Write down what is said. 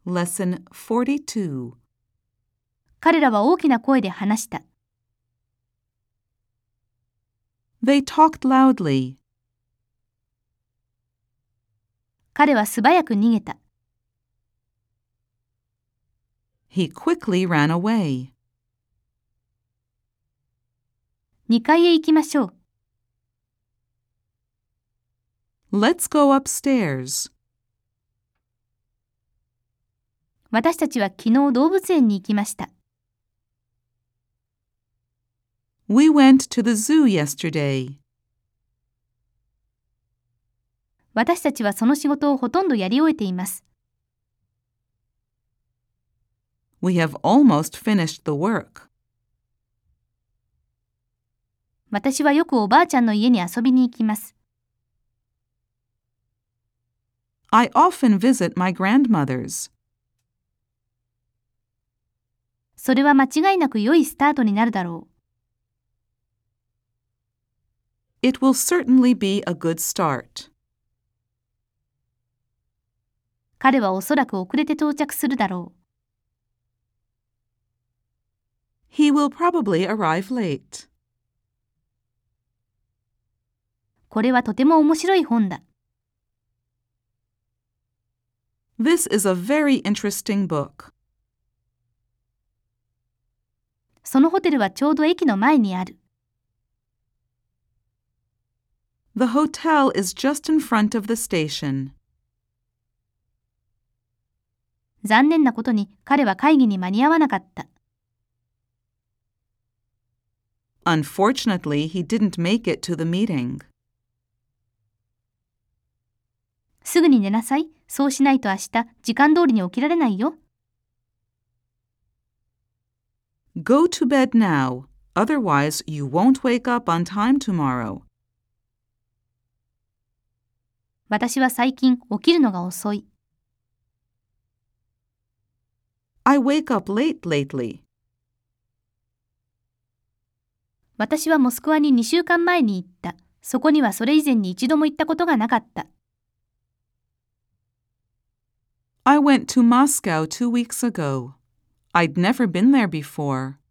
Lesson 42. 彼らは大きな声で話した。 They talked loudly. 彼は素早く逃げた。 He quickly ran away. 2階へ行きましょう。 Let's go upstairs. 私たちは昨日動物園に行きました。 We went to the zoo yesterday. 私たちはその仕事をほとんどやり終えています。 We have almost finished the work. 私はよくおばあちゃんの家に遊びに行きます。 I often visit my grandmother's. それは間違いなく良いスタートになるだろう。 It will certainly be a good start. 彼はおそらく遅れて到着するだろう。 He will probably arrive late. これはとても面白い本だ。 This is a very interesting book. そのホテルはちょうど駅の前にある。 The hotel is just in front of the station. 残念なことに彼は会議に間に合わなかった。 Unfortunately, he didn't make it to the meeting. すぐに寝なさい。そうしないと明日時間通りに起きられないよ。 Go to bed now, otherwise you won't wake up on time tomorrow. 私は最近起きるのが遅い。 I wake up late lately. 私はモスクワに2週間前に行った。そこにはそれ以前に一度も行ったことがなかった。 I went to Moscow 2 weeks ago. I'd never been there before.